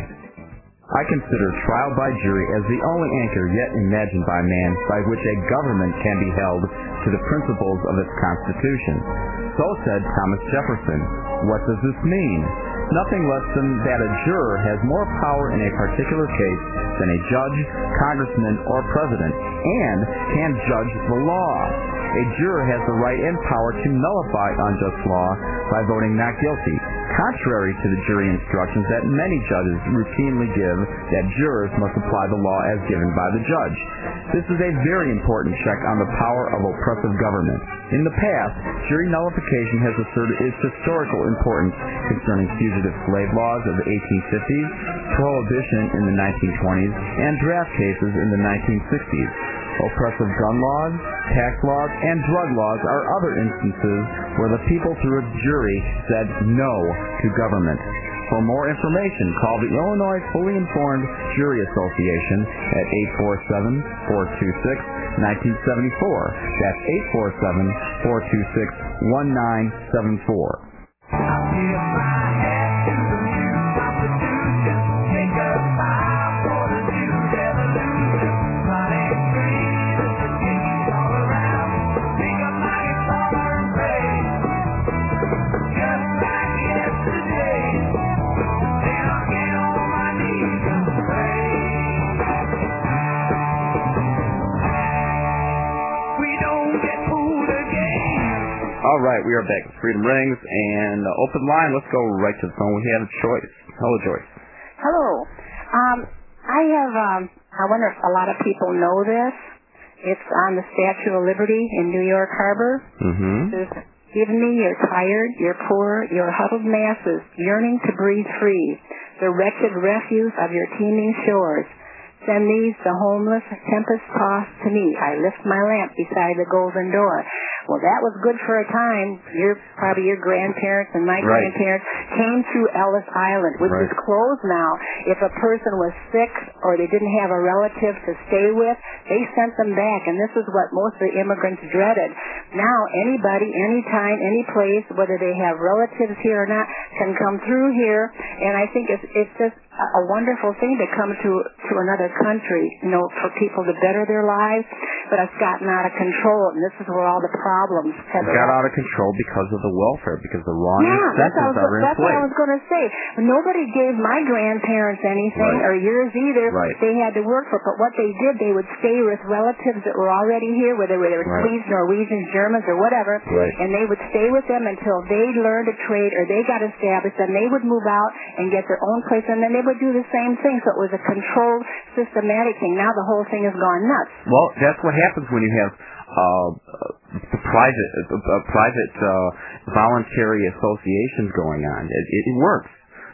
I consider trial by jury as the only anchor yet imagined by man by which a government can be held to the principles of its Constitution. So said Thomas Jefferson. What does this mean? Nothing less than that a juror has more power in a particular case than a judge, congressman, or president, and can judge the law. A juror has the right and power to nullify unjust law by voting not guilty, contrary to the jury instructions that many judges routinely give that jurors must apply the law as given by the judge. This is a very important check on the power of oppressive government. In the past, jury nullification has asserted its historical importance concerning fugitive slave laws of the eighteen fifties, prohibition in the nineteen twenties, and draft cases in the nineteen sixties. Oppressive gun laws, tax laws, and drug laws are other instances where the people through a jury said no to government. For more information, call the Illinois Fully Informed Jury Association at eight four seven, four two six, one nine seven four. That's eight four seven, four two six, one nine seven four.
All right, we are back with Freedom Rings and uh, open line. Let's go right to the phone. We have Joyce. Hello, Joyce.
Hello. Um, I have. Um, I wonder if a lot of people know this. It's on the Statue of Liberty in New York Harbor.
Mm-hmm.
It says, "Give me your tired, your poor, your huddled masses, yearning to breathe free, the wretched refuse of your teeming shores. Send these, the homeless, tempest-tossed to me. I lift my lamp beside the golden door." Well, that was good for a time. Your probably your grandparents and my
Right.
grandparents came through Ellis Island, which
Right.
is closed now. If a person was sick or they didn't have a relative to stay with, they sent them back, and this is what most of the immigrants dreaded. Now, anybody, anytime, any place, whether they have relatives here or not, can come through here, and I think it's, it's just a wonderful thing to come to to another country, you know, for people to better their lives, but it's gotten out of control, and this is where all the problems have
It got out of control because of the welfare, because the wrong
yeah, that's, what I
incentives
was,
are in
that's what I
place.
was going to say. Nobody gave my grandparents anything,
Right.
or yours either.
Right.
They had to work for it, but what they did, they would stay with relatives that were already here, whether they were
Right.
Swedes, Norwegians, Germans, or whatever,
Right.
and they would stay with them until they learned a trade or they got established, and they would move out and get their own place, and then they would do the same thing. So it was a controlled, systematic thing. Now the whole thing has gone nuts.
Well, that's what happens when you have uh, the private, uh, uh, private uh, voluntary associations going on. It, it, it works.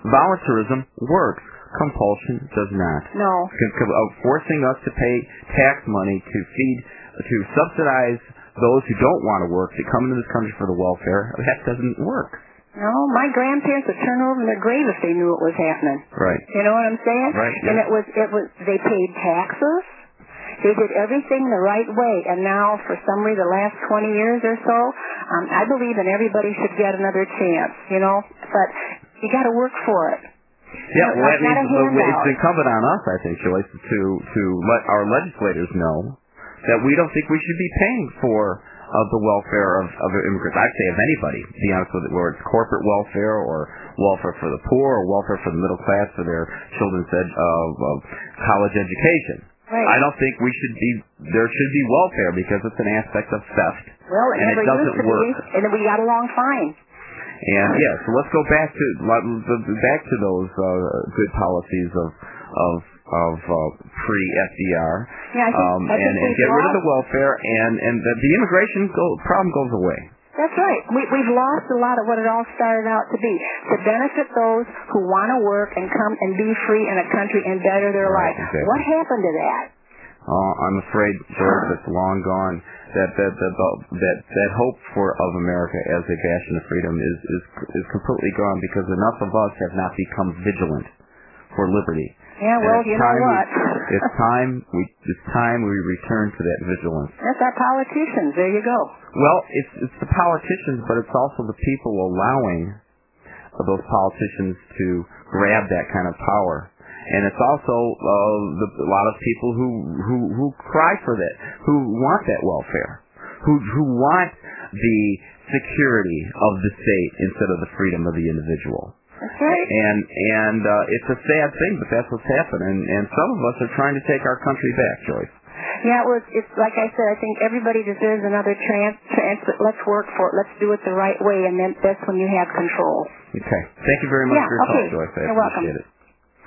voluntarism works. Compulsion does not.
No.
C- c- uh, forcing us to pay tax money to feed, to subsidize those who don't want to work, to come into this country for the welfare, that doesn't work.
No, my grandparents would turn over in their grave if they knew it was happening.
Right.
You know what I'm saying?
Right.
And
Yeah.
it was, it was, they paid taxes. They did everything the right way. And now, for some reason, the last twenty years or so, um, I believe that everybody should get another chance, you know? But you got to work for it.
Yeah, well, that
not
means
a handout.
it's incumbent on us, I think, Joyce, to to let our legislators know that we don't think we should be paying for uh, the welfare of, of immigrants. I'd say of anybody, to be honest with it, whether it's corporate welfare or welfare for the poor or welfare for the middle class for their children's ed, uh, uh, college education.
Right.
I don't think we should be, there should be welfare because it's an aspect of theft.
Well, it
and
never
it doesn't
used to
work.
be, and we got along fine.
And yeah, so let's go back to back to those uh, good policies of of of uh, pre-F D R,
Yeah, I think,
um,
I think
and, and
we've
get rid of
lost-
the welfare, and and the, the immigration go, problem goes away.
That's right. We, we've lost a lot of what it all started out to be, to benefit those who want to work and come and be free in a country and better their
Right,
life.
exactly.
What happened to that?
Uh, I'm afraid, George, it's long gone. That that that that that hope for of America as a bastion of freedom is is is completely gone because enough of us have not become vigilant for liberty.
Yeah, well,
And it's
you know
time we-
what?
it's time we it's time we return to that vigilance.
That's our politicians. There you go.
Well, it's it's the politicians, but it's also the people allowing those politicians to grab that kind of power. And it's also uh, the, a lot of people who, who who cry for that, who want that welfare, who who want the security of the state instead of the freedom of the individual.
That's right.
And and uh, it's a sad thing, but that's what's happened. And, and some of us are trying to take our country back, Joyce.
Yeah, well, it's, it's like I said, I think everybody deserves another chance, chance, but let's work for it. Let's do it the right way, and then that's when you have control.
Okay. Thank you very much
Yeah,
for your
okay.
call, Joyce. I
You're welcome.
appreciate it.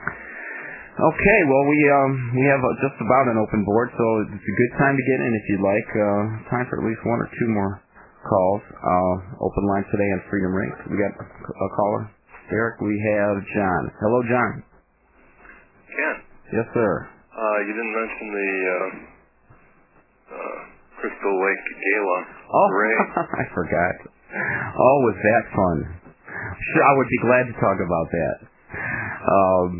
Okay, well, we um we have uh, just about an open board, so it's a good time to get in if you'd like. Uh, time for at least one or two more calls. Uh, open line today on Freedom Rings. We got a caller. Eric, we have John. Hello, John.
Ken.
Yes, sir.
Uh, you didn't mention the uh, uh, Crystal Lake Gala
Oh,
parade.
I forgot. Oh, was that fun? Sure, I would be glad to talk about that. Um,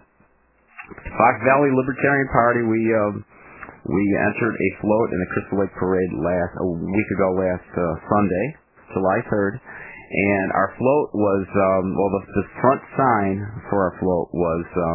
Fox Valley Libertarian Party, we um, we entered a float in the Crystal Lake Parade last a week ago, last uh, Sunday, July third, and our float was um, well, the, the front sign for our float was um,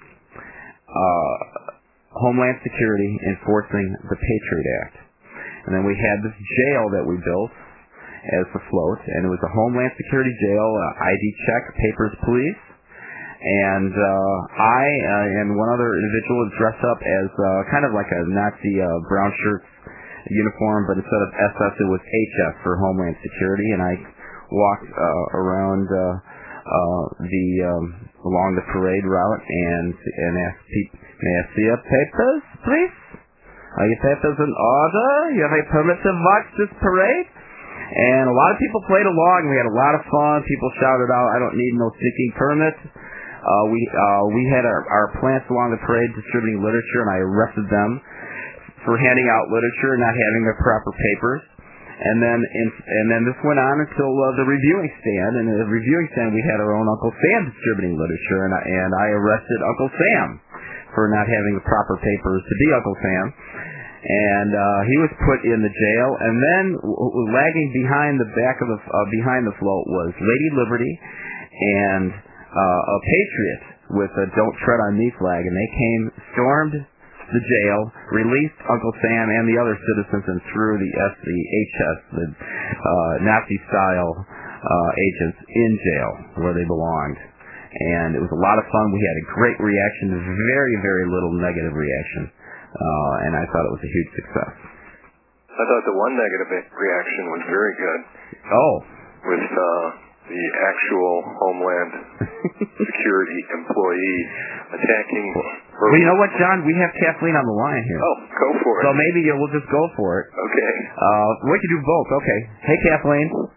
uh, Homeland Security enforcing the Patriot Act, and then we had this jail that we built as the float, and it was a Homeland Security jail, uh, I D check, papers, please. And uh, I uh, and one other individual was dressed up as uh, kind of like a Nazi uh, brown shirt uniform, but instead of S S, it was H S for Homeland Security. And I walked uh, around uh, uh, the um, along the parade route and and asked people, "May I see your papers, please? Are your papers in order? You have a permit to watch this parade?" And a lot of people played along. We had a lot of fun. People shouted out, "I don't need no sneaking permit." Uh, we uh, we had our, our plants along the parade distributing literature, and I arrested them for handing out literature and not having their proper papers. And then in, and then this went on until uh, the reviewing stand. And in the reviewing stand, we had our own Uncle Sam distributing literature, and I, and I arrested Uncle Sam for not having the proper papers to be Uncle Sam. And uh, he was put in the jail. And then w- lagging behind the back of the uh, behind the float was Lady Liberty and Uh, a patriot with a "Don't Tread on Me" flag, and they came, stormed the jail, released Uncle Sam and the other citizens, and threw the S, the H S, the uh, Nazi-style uh, agents in jail where they belonged. And it was a lot of fun. We had a great reaction, very, very little negative reaction, uh, and I thought it was a huge success.
I thought the one negative reaction was very good.
Oh.
With uh, the actual Homeland Security employee attacking...
Well, you know what, John? We have Kathleen on the line here.
Oh, go for it.
So maybe uh, we'll just go for it.
Okay.
Uh, we can do both. Okay. Hey, Kathleen.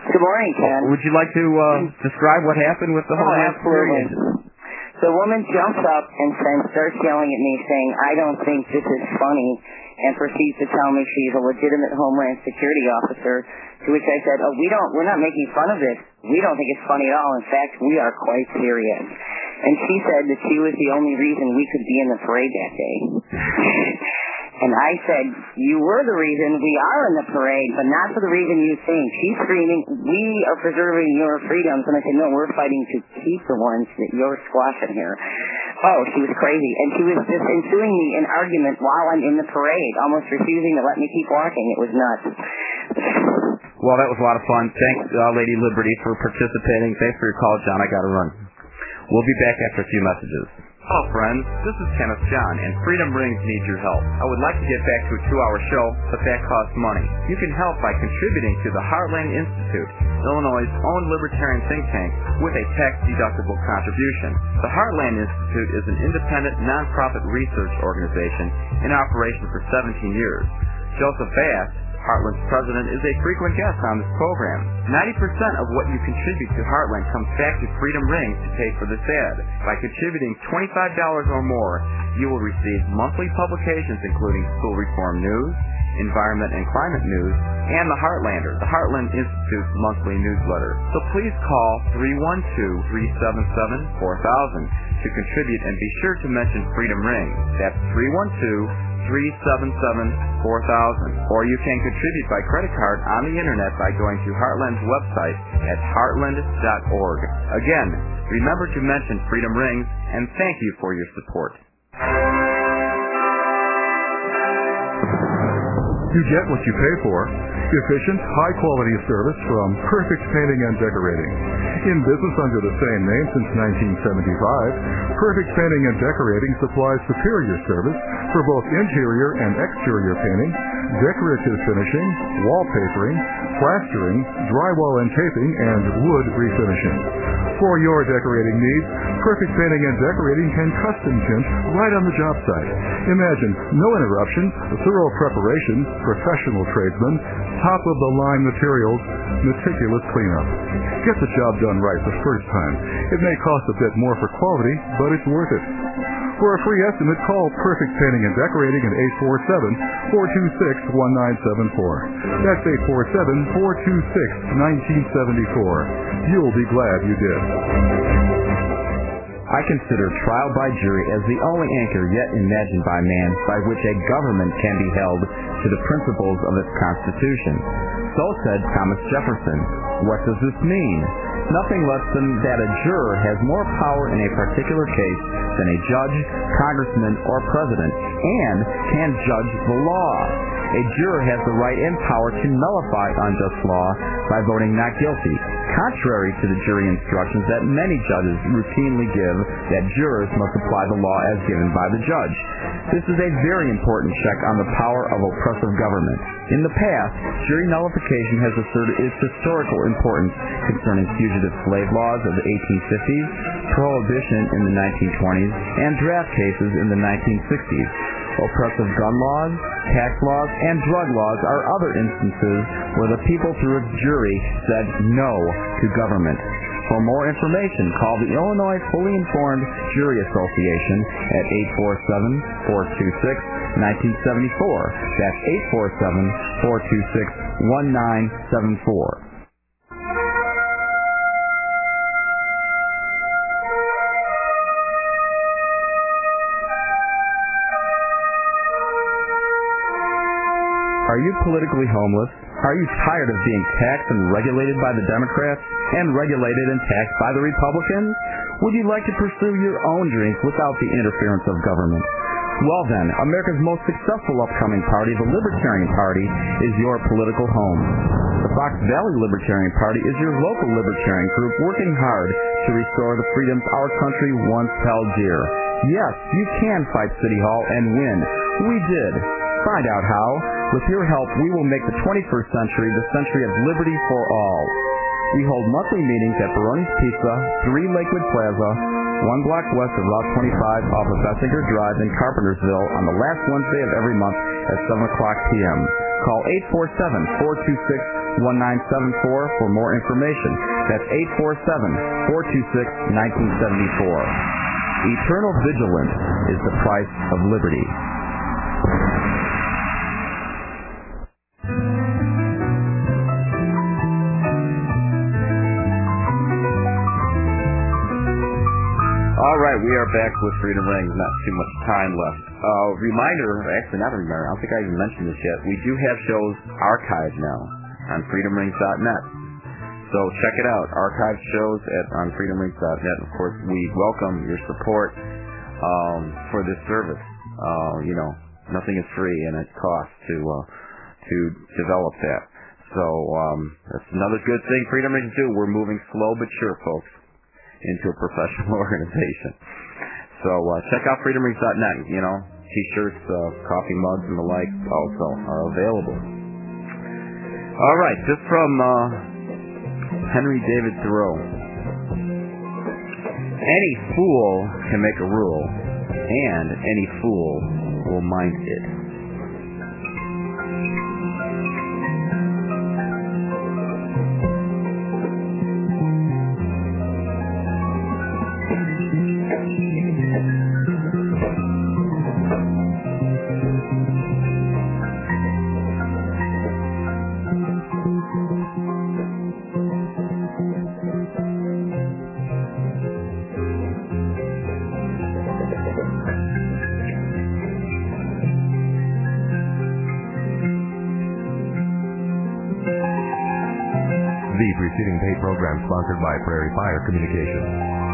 Good morning, Ken.
Would you like to uh, describe what happened with the
Oh,
Homeland Security
absolutely.
agent?
The woman jumps up and then starts yelling at me saying, I don't think this is funny, and proceeds to tell me she's a legitimate Homeland Security officer, to which I said, oh, we don't, we're not making fun of this. We don't think it's funny at all. In fact, we are quite serious. And she said that she was the only reason we could be in the parade that day. And I said, you were the reason we are in the parade, but not for the reason you think. She's screaming, we are preserving your freedoms. And I said, no, we're fighting to keep the ones that you're squashing here. Oh, she was crazy. And she was just ensuing me an argument while I'm in the parade, almost refusing to let me keep walking. It was nuts.
Well, that was a lot of fun. Thanks, uh, Lady Liberty, for participating. Thanks for your call, John. I got to run. We'll be back after a few messages.
Hello, friends. This is Kenneth John, and Freedom Rings needs your help. I would like to get back to a two-hour show, but that costs money. You can help by contributing to the Heartland Institute, Illinois' own libertarian think tank, with a tax-deductible contribution. The Heartland Institute is an independent, nonprofit research organization in operation for seventeen years. Joseph Bass, Heartland's president, is a frequent guest on this program. ninety percent of what you contribute to Heartland comes back to Freedom Rings to pay for this ad. By contributing twenty-five dollars or more, you will receive monthly publications including School Reform News, Environment and Climate News, and The Heartlander, the Heartland Institute's monthly newsletter. So please call three one two, three seven seven, four thousand to contribute, and be sure to mention Freedom Rings. That's three one two, three seven seven, four thousand. Or you can contribute by credit card on the internet by going to Heartland's website at heartland dot org. Again, remember to mention Freedom Rings, and thank you for your support.
You get what you pay for. Efficient, high-quality service from Perfect Painting and Decorating. In business under the same name since nineteen seventy-five, Perfect Painting and Decorating supplies superior service for both interior and exterior painting, decorative finishing, wallpapering, plastering, drywall and taping, and wood refinishing. For your decorating needs, Perfect Painting and Decorating can custom tint right on the job site. Imagine no interruptions, thorough preparation, professional tradesmen, top-of-the-line materials, meticulous cleanup. Get the job done right the first time. It may cost a bit more for quality, but it's worth it. For a free estimate, call Perfect Painting and Decorating at eight four seven, four two six, one nine seven four. That's eight four seven, four two six, one nine seven four. You'll be glad you did.
I consider trial by jury as the only anchor yet imagined by man by which a government can be held to the principles of its Constitution. So said Thomas Jefferson. What does this mean? Nothing less than that a juror has more power in a particular case than a judge, congressman, or president, and can judge the law. A juror has the right and power to nullify unjust law by voting not guilty, contrary to the jury instructions that many judges routinely give that jurors must apply the law as given by the judge. This is a very important check on the power of oppressive government. In the past, jury nullification has asserted its historical importance concerning fugitive slave laws of the eighteen fifties, prohibition in the nineteen twenties, and draft cases in the nineteen sixties. Oppressive gun laws, tax laws, and drug laws are other instances where the people through its jury said no to government. For more information, call the Illinois Fully Informed Jury Association at eight four seven, four two six, one nine seven four. That's eight four seven, four two six, one nine seven four.
Are you politically homeless? Are you tired of being taxed and regulated by the Democrats and regulated and taxed by the Republicans? Would you like to pursue your own dreams without the interference of government? Well then, America's most successful upcoming party, the Libertarian Party, is your political home. The Fox Valley Libertarian Party is your local libertarian group working hard to restore the freedoms our country once held dear. Yes, you can fight City Hall and win. We did. Find out how. With your help, we will make the twenty-first century the century of liberty for all. We hold monthly meetings at Baroni's Pizza, three Lakewood Plaza, one block west of Route twenty-five off of Bessinger Drive in Carpentersville on the last Wednesday of every month at seven o'clock p m Call eight four seven, four two six,
one nine seven four for more information. That's eight four seven, four two six, one nine seven four. Eternal vigilance is the price of liberty. All right, we are back with Freedom Rings. Not too much time left. Uh, reminder, actually not a reminder, I don't think I even mentioned this yet. We do have shows archived now on freedom rings dot net. So check it out. Archived shows at on freedom rings dot net. Of course, we welcome your support um, for this service. Uh, you know, nothing is free, and it costs to uh, to develop that. So um, that's another good thing Freedom Rings do. We're moving slow but sure, folks, into a professional organization. So uh, check out freedom rings dot net. You know, t-shirts, uh, coffee mugs, and the like also are available. All right, just from uh, Henry David Thoreau. Any fool can make a rule, and any fool will mind it.
The preceding paid program sponsored by Prairie Fire Communications.